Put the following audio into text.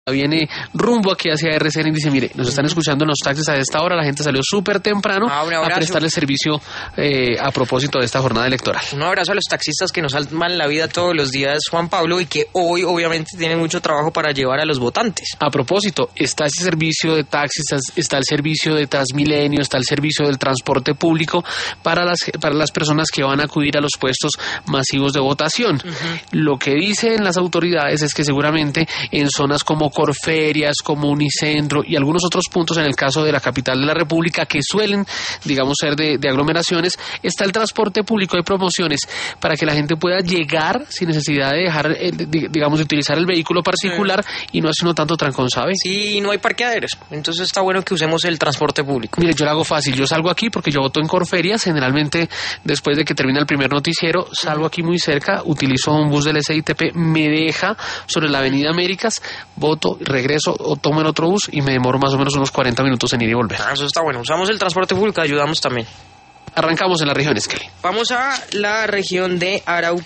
viene rumbo aquí hacia RCN y dice, mire, nos están escuchando en los taxis a esta hora, la gente salió súper temprano a prestarle servicio a propósito de esta jornada electoral. Un abrazo a los taxistas que nos salvan la vida todos los días, Juan Pablo, y que hoy obviamente tienen mucho trabajo para llevar a los votantes. A propósito, está ese servicio de taxis, está el servicio de Transmilenio, está el servicio del transporte público para las personas que van a acudir a los puestos masivos de votación. Lo que dicen las autoridades es que seguramente en zonas como Corferias, como Unicentro y algunos otros puntos en el caso de la capital de la República que suelen, digamos, ser de aglomeraciones, está el transporte público, hay promociones para que la gente pueda llegar sin necesidad de dejar, digamos, de utilizar el vehículo para circular y no haciendo tanto trancón, ¿sabe? Sí, no hay parqueaderos, entonces está bueno que usemos el transporte público. Mire, yo lo hago fácil, yo salgo aquí porque yo voto en Corferias, generalmente después de que termina el primer noticiero, salgo aquí muy cerca, utilizo un bus del SITP, me deja sobre la avenida Américas, voto, regreso o tomo el otro bus y me demoro más o menos unos 40 minutos en ir y volver. Eso está bueno, usamos el transporte público, ayudamos también. Arrancamos en las regiones, Kelly. Vamos a la región de Arauca.